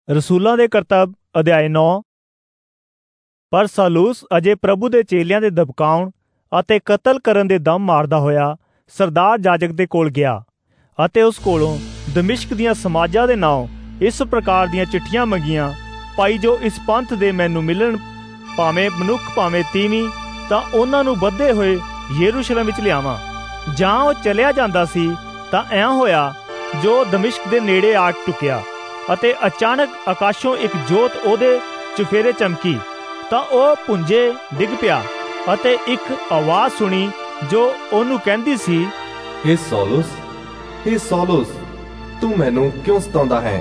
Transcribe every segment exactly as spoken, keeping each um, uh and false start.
ਰਸੂਲਾਂ ਦੇ ਕਰਤੱਵ ਅਧਿਆਇ ਨੌ। ਪਰ ਸਾਲੂਸ ਅਜੇ ਪ੍ਰਭੂ ਦੇ ਚੇਲਿਆਂ ਦੇ ਦਬਕਾਉਣ ਅਤੇ ਕਤਲ ਕਰਨ ਦੇ ਦਮ ਮਾਰਦਾ ਹੋਇਆ ਸਰਦਾਰ ਜਾਜਕ ਦੇ ਕੋਲ ਗਿਆ ਅਤੇ ਉਸ ਕੋਲੋਂ ਦਮਿਸ਼ਕ ਦੀਆਂ ਸਮਾਜਾਂ ਦੇ ਨਾਲੋਂ ਇਸ ਪ੍ਰਕਾਰ ਦੀਆਂ ਚਿੱਠੀਆਂ ਮੰਗੀਆਂ, ਭਾਈ ਜੋ ਇਸ ਪੰਥ ਦੇ ਮੈਨੂੰ ਮਿਲਣ, ਭਾਵੇਂ ਮਨੁੱਖ ਭਾਵੇਂ ਤੀਵੀਂ, ਤਾਂ ਉਹਨਾਂ ਨੂੰ ਬੱਧੇ ਹੋਏ ਯਰੂਸ਼ਲਮ ਵਿੱਚ ਲਿਆਵਾਂ। ਜਾਂ ਉਹ ਚਲਿਆ ਜਾਂਦਾ ਸੀ ਤਾਂ ਇਉਂ ਹੋਇਆ ਜੋ ਦਮਿਸ਼ਕ ਦੇ ਨੇੜੇ ਆ ਟੁਕਿਆ ਅਤੇ ਅਚਾਨਕ ਆਕਾਸ਼ੋਂ ਇੱਕ ਜੋਤ ਉਹਦੇ ਚੁਫੇਰੇ ਚਮਕੀ, ਤਾਂ ਉਹ ਪੁੰਜੇ ਡਿੱਗ ਪਿਆ ਅਤੇ ਇੱਕ ਆਵਾਜ਼ ਸੁਣੀ ਜੋ ਉਹਨੂੰ ਕਹਿੰਦੀ ਸੀ, ਹੇ ਸੌਲੁਸ, ਹੇ ਸੌਲੁਸ, ਤੂੰ ਮੈਨੂੰ ਕਿਉਂ ਸਤਾਉਂਦਾ ਹੈ?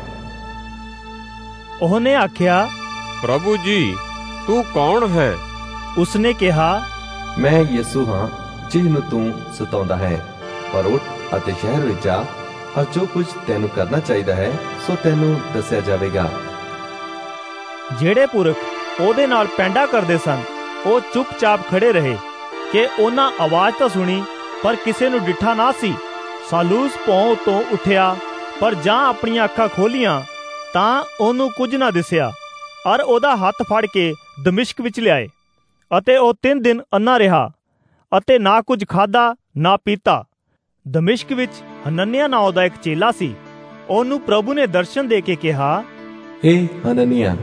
ਉਹਨੇ ਆਖਿਆ, ਪ੍ਰਭੂ ਜੀ, ਤੂੰ ਕੌਣ ਹੈ? ਉਸਨੇ ਕਿਹਾ, ਮੈਂ ਯਿਸੂ ਹਾਂ ਜਿਹਨੂੰ ਤੂੰ ਸਤਾਉਂਦਾ ਹੈ। ਪਰ ਉੱਠ ਅਤੇ ਸ਼ਹਿਰ ਵਿੱਚ ਆ, ਔਰ ਜੋ ਕੁਝ ਤੈਨੂੰ ਕਰਨਾ ਚਾਹੀਦਾ ਹੈ ਸੋ ਤੈਨੂੰ ਦੱਸਿਆ ਜਾਵੇਗਾ। ਜਿਹੜੇ ਪੁਰਖ ਉਹਦੇ ਨਾਲ ਪੈਂਡਾ ਕਰਦੇ ਸਨ ਉਹ ਚੁੱਪਚਾਪ ਖੜੇ ਰਹੇ ਕਿ ਉਹਨਾਂ ਆਵਾਜ਼ ਤਾਂ ਸੁਣੀ ਪਰ ਕਿਸੇ ਨੂੰ ਡਿੱਠਾ ਨਾ ਸੀ। ਸਾਲੂਸ ਭੌਂ ਉੱਤੋਂ ਉੱਠਿਆ, ਪਰ ਜਾਂ ਆਪਣੀਆਂ ਅੱਖਾਂ ਖੋਲੀਆਂ ਤਾਂ ਉਹਨੂੰ ਕੁਝ ਨਾ ਦਿਸਿਆ, ਔਰ ਉਹਦਾ ਹੱਥ ਫੜ ਕੇ ਦਮਿਸ਼ਕ ਵਿੱਚ ਲਿਆਏ ਅਤੇ ਉਹ ਤਿੰਨ ਦਿਨ ਅੰਨਾ ਰਿਹਾ ਅਤੇ ਨਾ ਕੁਝ ਖਾਧਾ ਨਾ ਪੀਤਾ। ਦਮਿਸ਼ਕ ਵਿੱਚ ਹਨਨਿਆ ਨਾਂ ਦਾ ਇੱਕ ਚੇਲਾ ਸੀ। ਉਹਨੂੰ ਪ੍ਰਭੂ ਨੇ ਦਰਸ਼ਨ ਦੇ ਕੇ ਕਿਹਾ, ਹੇ ਹਨਨਿਆ।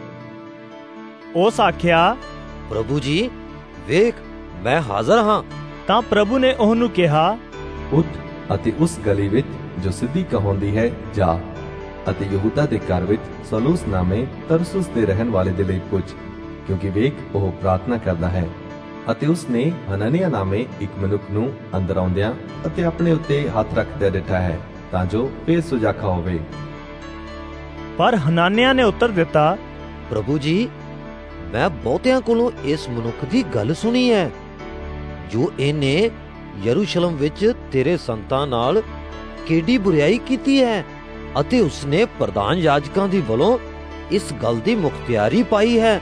ਉਸ ਆਖਿਆ, ਪ੍ਰਭੂ ਜੀ, ਵੇਖ ਮੈਂ ਹਾਜ਼ਰ ਹਾਂ। ਤਾਂ ਪ੍ਰਭੂ ਨੇ ਉਹਨੂੰ ਕਿਹਾ, ਉੱਠ ਅਤੇ ਉਸ ਗਲੀ ਵਿੱਚ ਜੋ ਸਿੱਧੀ ਕਹਾਉਂਦੀ ਹੈ ਜਾ, ਅਤੇ ਯਹੂਦਾ ਦੇ ਘਰ ਵਿੱਚ ਸੌਲੂਸ ਨਾਮੇ ਤਰਸੁਸ ਦੇ ਰਹਿਣ ਵਾਲੇ ਦੇ ਲਈ ਪੁੱਛ, ਕਿਉਂਕਿ ਵੇਖ ਉਹ ਪ੍ਰਾਰਥਨਾ ਕਰਦਾ ਹੈ। ਅਤੇ ਉਸਨੇ ਹਨਨਿਆ ਨਾਮੇ ਇੱਕ ਮਨੁੱਖ ਨੂੰ ਅੰਦਰ ਆਉਂਦਿਆਂ ਅਤੇ ਆਪਣੇ ਉੱਤੇ ਹੱਥ ਰੱਖਦਿਆਂ ਡਿੱਠਾ ਹੈ, ਤਾਂ ਜੋ ਫੇਰ ਸੁਜਾਖਾ ਹੋਵੇ। ਪਰ ਹਨਨਿਆ ਨੇ ਉੱਤਰ ਦਿੱਤਾ, ਪ੍ਰਭੂ ਜੀ, ਮੈਂ ਬਹੁਤਿਆਂ ਕੋਲੋਂ ਇਸ ਮਨੁੱਖ ਦੀ ਗੱਲ ਸੁਣੀ ਹੈ ਜੋ ਇਹਨੇ ਯਰੂਸ਼ਲਮ ਵਿੱਚ ਤੇਰੇ ਸੰਤਾਂ ਨਾਲ ਕਿਹੜੀ ਬੁਰਾਈ ਕੀਤੀ ਹੈ, ਅਤੇ ਉਸਨੇ ਪ੍ਰਧਾਨ ਯਾਜਕਾਂ ਦੀ ਵੱਲੋਂ ਇਸ ਗੱਲ ਦੀ ਮੁਖਤਿਆਰੀ ਪਾਈ ਹੈ,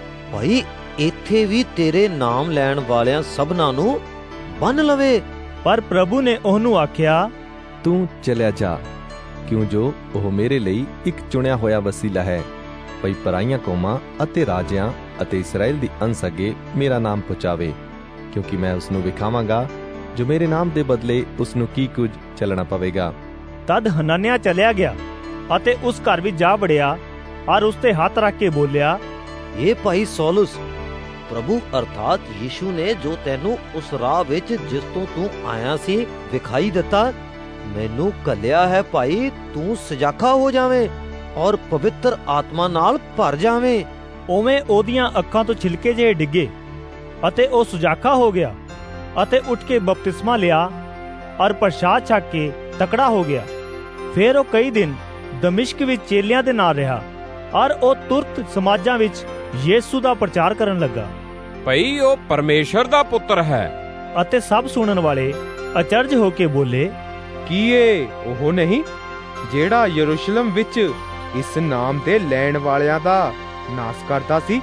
ਭਾਈ ਇੱਥੇ ਵੀ ਤੇਰੇ ਨਾਮ ਲੈਣ ਵਾਲਿਆਂ ਸਭਨਾਂ ਨੂੰ ਬੰਨ ਲਵੇ। ਪਰ ਪ੍ਰਭੂ ਨੇ ਉਹਨੂੰ ਆਖਿਆ, ਤੂੰ ਚਲਿਆ ਜਾ, ਕਿਉਂ ਜੋ ਉਹ ਮੇਰੇ ਲਈ ਇੱਕ ਚੁਣਿਆ ਹੋਇਆ ਵਸੀਲਾ ਹੈ, ਭਈ ਪਰਾਈਆਂ ਕੌਮਾਂ ਅਤੇ ਰਾਜਿਆਂ ਅਤੇ ਇਸਰਾਏਲ ਦੀ ਅੰਸ ਅੱਗੇ ਮੇਰਾ ਨਾਮ ਪਹੁੰਚਾਵੇ, ਕਿਉਂਕਿ ਮੈਂ ਉਸਨੂੰ ਵਿਖਾਵਾਂਗਾ ਜੋ ਮੇਰੇ ਨਾਮ ਦੇ ਬਦਲੇ ਉਸਨੂੰ ਕੀ ਕੁਝ ਚੱਲਣਾ ਪਵੇਗਾ। ਤਦ ਹਨਨਿਆ ਚਲਿਆ ਗਿਆ ਅਤੇ ਉਸ ਘਰ ਵਿੱਚ ਜਾ ਵੜਿਆ ਔਰ ਉਸ ਤੇ ਹੱਥ ਰੱਖ ਕੇ ਬੋਲਿਆ, ਇਹ ਭਾਈ ਸੌਲੁਸ, ਪ੍ਰਭੂ ਅਰਥਾਤ ਯੀਸ਼ੂ ਨੇ ਜੋ ਤੈਨੂੰ ਉਸ ਰਾਹ ਵਿੱਚ ਜਿਸ ਤੋਂ ਤੂੰ ਆਇਆ ਸੀ ਵਿਖਾਈ ਦਿੱਤਾ, ਮੈਨੂੰ ਘੱਲਿਆ ਹੈ ਭਾਈ ਤੂੰ ਸਜਾਖਾ ਹੋ ਜਾਵੇਂ ਔਰ ਪਵਿੱਤਰ ਆਤਮਾ ਨਾਲ ਭਰ ਜਾਵੇਂ। ਉਵੇਂ ਉਹਦੀਆਂ ਅੱਖਾਂ ਤੋਂ ਛਿਲਕੇ ਜਿਹੇ ਡਿੱਗੇ ਅਤੇ ਉਹ ਸੁਜਾਖਾ ਹੋ ਗਿਆ ਅਤੇ ਉੱਠ ਕੇ ਬਪਤਿਸਮਾ ਲਿਆ ਔਰ ਪ੍ਰਸ਼ਾਦ ਛਕ ਕੇ ਤਕੜਾ ਹੋ ਗਿਆ। ਫਿਰ ਉਹ ਕਈ ਦਿਨ ਦਮਿਸ਼ਕ ਵਿੱਚ ਚੇਲਿਆਂ ਦੇ ਨਾਲ ਰਿਹਾ ਔਰ ਉਹ ਤੁਰਤ ਸਮਾਜਾਂ ਵਿੱਚ ਯਿਸੂ ਦਾ ਪ੍ਰਚਾਰ ਕਰਨ ਲੱਗਾ, ਭਈ ਉਹ ਪਰਮੇਸ਼ਰ ਦਾ ਪੁੱਤਰ ਹੈ। ਅਤੇ ਸਭ ਸੁਣਨ ਵਾਲੇ ਅਚਰਜ ਹੋ ਕੇ ਬੋਲੇ, ਕੀ ਇਹ ਉਹ ਨਹੀਂ ਜਿਹੜਾ ਯਰੂਸ਼ਲਮ ਵਿੱਚ ਇਸ ਨਾਮ ਦੇ ਲੈਣ ਵਾਲਿਆਂ ਦਾ ਨਾਸ ਕਰਦਾ ਸੀ?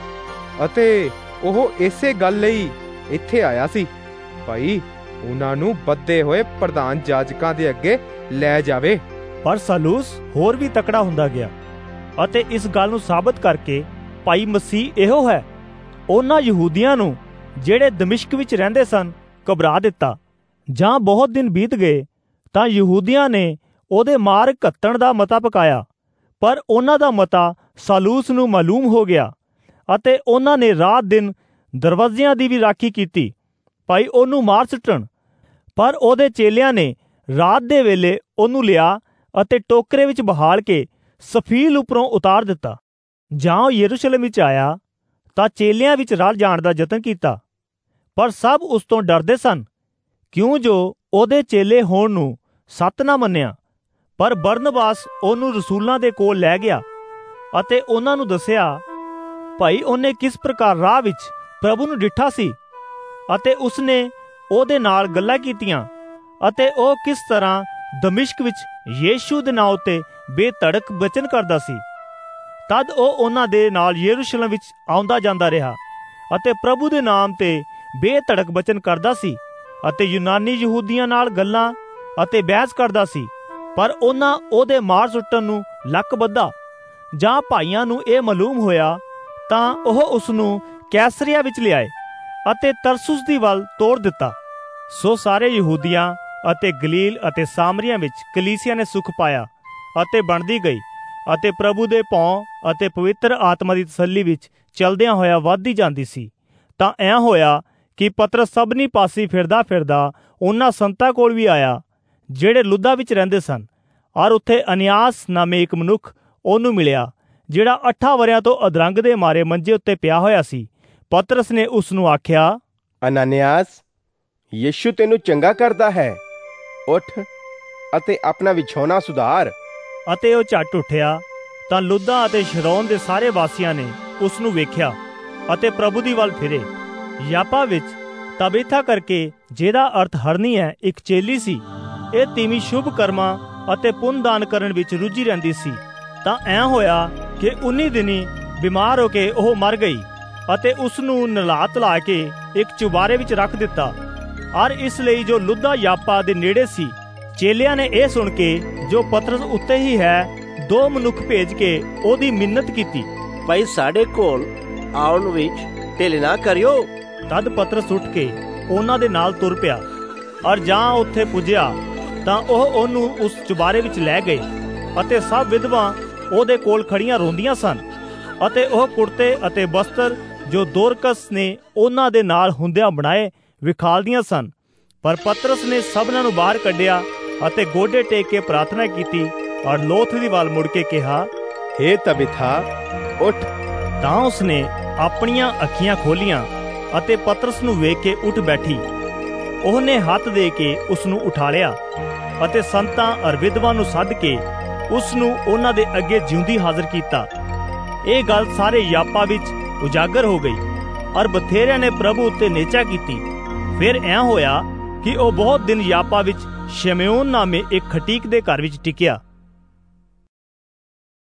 ਅਤੇ ਉਹ ਇਸੇ ਗੱਲ ਲਈ ਇੱਥੇ ਆਇਆ ਸੀ, ਭਾਈ ਉਹਨਾਂ ਨੂੰ ਬੱਧੇ ਹੋਏ ਪ੍ਰਧਾਨ ਜਾਜਕਾਂ ਦੇ ਅੱਗੇ ਲੈ ਜਾਵੇ। ਪਰ ਸਾਲੂਸ ਹੋਰ ਵੀ ਤਕੜਾ ਹੁੰਦਾ ਗਿਆ ਅਤੇ ਇਸ ਗੱਲ ਨੂੰ ਸਾਬਤ ਕਰਕੇ ਭਾਈ ਮਸੀਹ ਇਹੋ ਹੈ, ਉਹਨਾਂ ਯਹੂਦੀਆਂ ਨੂੰ ਜਿਹੜੇ ਦਮਿਸ਼ਕ ਵਿੱਚ ਰਹਿੰਦੇ ਸਨ ਘਬਰਾ ਦਿੱਤਾ। ਜਾਂ ਬਹੁਤ ਦਿਨ ਬੀਤ ਗਏ ਤਾਂ ਯਹੂਦੀਆਂ ਨੇ ਉਹਦੇ ਮਾਰ ਘੱਤਣ ਦਾ ਮਤਾ ਪਕਾਇਆ, ਪਰ ਉਹਨਾਂ ਦਾ ਮਤਾ ਸਾਲੂਸ ਨੂੰ ਮਾਲੂਮ ਹੋ ਗਿਆ ਅਤੇ ਉਹਨਾਂ ਨੇ ਰਾਤ ਦਿਨ ਦਰਵਾਜ਼ਿਆਂ ਦੀ ਵੀ ਰਾਖੀ ਕੀਤੀ, ਭਾਈ ਉਹਨੂੰ ਮਾਰ ਸੁੱਟਣ। ਪਰ ਉਹਦੇ ਚੇਲਿਆਂ ਨੇ ਰਾਤ ਦੇ ਵੇਲੇ ਉਹਨੂੰ ਲਿਆ ਅਤੇ ਟੋਕਰੇ ਵਿੱਚ ਬਹਾਲ ਕੇ ਸਫੀਲ ਉੱਪਰੋਂ ਉਤਾਰ ਦਿੱਤਾ। ਜਾਂ ਉਹ ਯਰੂਸ਼ਲਮ ਵਿੱਚ ਆਇਆ ਤਾਂ ਚੇਲਿਆਂ ਵਿੱਚ ਰਲ ਜਾਣ ਦਾ ਯਤਨ ਕੀਤਾ, ਪਰ ਸਭ ਉਸ ਤੋਂ ਡਰਦੇ ਸਨ, ਕਿਉਂ ਜੋ ਉਹਦੇ ਚੇਲੇ ਹੋਣ ਨੂੰ ਸੱਤ ਨਾ ਮੰਨਿਆ। ਪਰ ਬਰਨਬਾਸ ਉਹਨੂੰ ਰਸੂਲਾਂ ਦੇ ਕੋਲ ਲੈ ਗਿਆ ਅਤੇ ਉਹਨਾਂ ਨੂੰ ਦੱਸਿਆ, ਭਾਈ ਉਹਨੇ ਕਿਸ ਪ੍ਰਕਾਰ ਰਾਹ ਵਿੱਚ ਪ੍ਰਭੂ ਨੂੰ ਡਿੱਠਾ ਸੀ ਅਤੇ ਉਸਨੇ ਉਹਦੇ ਨਾਲ ਗੱਲਾਂ ਕੀਤੀਆਂ, ਅਤੇ ਉਹ ਕਿਸ ਤਰ੍ਹਾਂ ਦਮਿਸ਼ਕ ਵਿੱਚ ਯੀਸ਼ੂ ਦੇ ਨਾਂ ਉੱਤੇ ਬੇਧੜਕ ਬਚਨ ਕਰਦਾ ਸੀ। ਤਦ ਉਹ ਉਹਨਾਂ ਦੇ ਨਾਲ ਯਰੂਸ਼ਲਮ ਵਿੱਚ ਆਉਂਦਾ ਜਾਂਦਾ ਰਿਹਾ ਅਤੇ ਪ੍ਰਭੂ ਦੇ ਨਾਮ ਤੇ ਬੇਧੜਕ ਬਚਨ ਕਰਦਾ ਸੀ ਅਤੇ ਯੂਨਾਨੀ ਯਹੂਦੀਆਂ ਨਾਲ ਗੱਲਾਂ ਅਤੇ ਬਹਿਸ ਕਰਦਾ ਸੀ। ਪਰ ਉਹਨਾਂ ਉਹਦੇ ਮਾਰ ਸੁੱਟਣ ਨੂੰ ਲੱਕ ਬੱਧਾ ਜਾਂ ਭਾਈਆਂ ਨੂੰ ਇਹ ਮਾਲੂਮ ਹੋਇਆ ਤਾਂ ਉਹ ਉਸ ਨੂੰ ਕੈਸਰੀਆ ਵਿੱਚ ਲਿਆਏ ਅਤੇ ਤਰਸੁਸ ਦੀ ਵੱਲ ਤੋੜ ਦਿੱਤਾ। ਸੋ ਸਾਰੇ ਯਹੂਦੀਆਂ ਅਤੇ ਗਲੀਲ ਅਤੇ ਸਾਮਰੀਆਂ ਵਿੱਚ ਕਲੀਸਿਆ ਨੇ ਸੁਖ ਪਾਇਆ ਅਤੇ ਬਣਦੀ ਗਈ ਅਤੇ ਪ੍ਰਭੂ ਦੇ ਭੌਂ ਅਤੇ ਪਵਿੱਤਰ ਆਤਮਾ ਦੀ ਤਸੱਲੀ ਵਿੱਚ ਚਲਦਿਆਂ ਹੋਇਆ ਵੱਧਦੀ ਜਾਂਦੀ ਸੀ। ਤਾਂ ਐਂ ਹੋਇਆ ਕਿ ਪਤਰਸ ਸਭਨੀ ਪਾਸੇ ਫਿਰਦਾ ਫਿਰਦਾ ਉਹਨਾਂ ਸੰਤਾਂ ਕੋਲ ਵੀ ਆਇਆ ਜਿਹੜੇ ਲੁੱਦਾ ਵਿੱਚ ਰਹਿੰਦੇ ਸਨ, ਔਰ ਉੱਥੇ ਅਨਿਆਸ ਨਾਮੇ ਇੱਕ ਮਨੁੱਖ ਉਹਨੂੰ ਮਿਲਿਆ ਜਿਹੜਾ ਅੱਠਾਂ ਵਰਿਆਂ ਤੋਂ ਅਧਰੰਗ ਦੇ ਮਾਰੇ ਮੰਜੇ ਉੱਤੇ ਪਿਆ ਹੋਇਆ ਸੀ। ਪਤਰਸ ਨੇ ਉਸ ਨੂੰ ਆਖਿਆ, ਅਨਨਿਆਸ, ਯਿਸੂ ਤੈਨੂੰ ਚੰਗਾ ਕਰਦਾ ਹੈ, ਉੱਠ ਅਤੇ ਆਪਣਾ ਵਿਛੌਣਾ ਸੁਧਾਰ। ਅਤੇ ਉਹ ਝੱਟ ਉੱਠਿਆ। ਤਾਂ ਲੁੱਦਾ ਅਤੇ ਸ਼ਰੌਨ ਦੇ ਸਾਰੇ ਵਾਸੀਆਂ ਨੇ ਉਸ ਨੂੰ ਵੇਖਿਆ ਅਤੇ ਪ੍ਰਭੂ ਦੀ ਵੱਲ ਫਿਰੇ। ਯਾਪਾ ਵਿੱਚ ਤਬੀਥਾ ਕਰਕੇ, ਜਿਹਦਾ ਅਰਥ ਹਰਨੀ ਹੈ, ਇੱਕ ਚੇਲੀ ਸੀ। ਇਹ ਤੀਵੀਂ ਸ਼ੁਭ ਕਰਮਾਂ ਅਤੇ ਪੁੰਨ ਦਾਨ ਕਰਨ ਵਿੱਚ ਰੁੱਝੀ ਰਹਿੰਦੀ ਸੀ। ਤਾਂ ਐਂ ਹੋਇਆ ਕਿ ਉੱਨੀ ਦਿਨੀ ਬਿਮਾਰ ਹੋ ਕੇ ਉਹ ਮਰ ਗਈ ਅਤੇ ਉਸ ਨੂੰ ਨਲਾ ਧਲਾ ਕੇ ਇੱਕ ਚੁਬਾਰੇ ਵਿੱਚ ਰੱਖ ਦਿੱਤਾ। ਔਰ ਇਸ ਲਈ ਜੋ ਲੁੱਦਾ ਯਾਪਾ ਦੇ ਨੇੜੇ ਸੀ, ਚੇਲਿਆਂ ਨੇ ਇਹ ਸੁਣ ਕੇ ਜੋ ਪਤਰਸ ਉੱਤੇ ਹੀ ਹੈ, ਦੋ ਮਨੁੱਖ ਭੇਜ ਕੇ ਉਹਦੀ ਮਿੰਨਤ ਕੀਤੀ, ਭਾਈ ਸਾਡੇ ਕੋਲ ਆਉਣ ਵਿੱਚ ਢਿੱਲ ਨਾ ਕਰਿਓ। ਤਦ ਪਤਰਸ ਉੱਠ ਕੇ ਉਹਨਾਂ ਦੇ ਨਾਲ ਤੁਰ ਪਿਆ। ਔਰ ਜਾਂ ਉੱਥੇ ਪੁੱਜਿਆ ਤਾਂ ਉਹ ਉਹਨੂੰ ਉਸ ਚੁਬਾਰੇ ਵਿੱਚ ਲੈ ਗਏ ਅਤੇ ਸਭ ਵਿਧਵਾ ਉਹਦੇ ਕੋਲ ਖੜੀਆਂ ਰੋਂਦੀਆਂ ਸਨ ਅਤੇ ਉਹ ਕੁੜਤੇ ਅਤੇ ਬਸਤਰ ਜੋ ਦੋਰਕਸ ਨੇ ਉਹਨਾਂ ਦੇ ਨਾਲ ਹੁੰਦਿਆਂ ਬਣਾਏ ਵਿਖਾਲਦੀਆਂ ਸਨ। ਪਰ ਪਤਰਸ ਨੇ ਸਭਨਾਂ ਨੂੰ ਬਾਹਰ ਕੱਢਿਆ ਅਤੇ ਗੋਡੇ ਟੇਕ ਕੇ ਪ੍ਰਾਰਥਨਾ ਕੀਤੀ ਔਰ ਲੋਥ ਦੀ ਵੱਲ ਮੁੜ ਕੇ ਕਿਹਾ, ਹੇ ਤਬੀਥਾ, ਉੱਠ। ਤਾਂ ਉਸਨੇ ਆਪਣੀਆਂ ਅੱਖੀਆਂ ਖੋਲੀਆਂ ਅਤੇ ਪਤਰਸ ਨੂੰ ਵੇਖ ਕੇ ਉੱਠ ਬੈਠੀ। ਉਹਨੇ ਹੱਥ ਦੇ ਕੇ ਉਸ ਨੂੰ ਉਠਾ ਲਿਆ ਅਤੇ ਸੰਤਾਂ ਅਰ ਵਿਧਵਾਂ ਨੂੰ ਸੱਦ ਕੇ ਉਸ ਨੂੰ ਉਹਨਾਂ ਦੇ ਅੱਗੇ ਜਿਉਂਦੀ ਹਾਜ਼ਰ ਕੀਤਾ। ਇਹ ਗੱਲ ਸਾਰੇ ਯਾਪਾ ਵਿੱਚ ਉਜਾਗਰ ਹੋ ਗਈ ਔਰ ਬਥੇਰਿਆਂ ਨੇ ਪ੍ਰਭੂ ਉੱਤੇ ਨੇਚਾ ਕੀਤੀ। ਫਿਰ ਐਂ ਹੋਇਆ ਕਿ ਉਹ ਬਹੁਤ ਦਿਨ ਯਾਪਾ ਵਿੱਚ ਸ਼ਮਯੋਨ ਨਾਮੇ ਇੱਕ ਖਟੀਕ ਦੇ ਘਰ ਵਿੱਚ ਟਿਕਿਆ।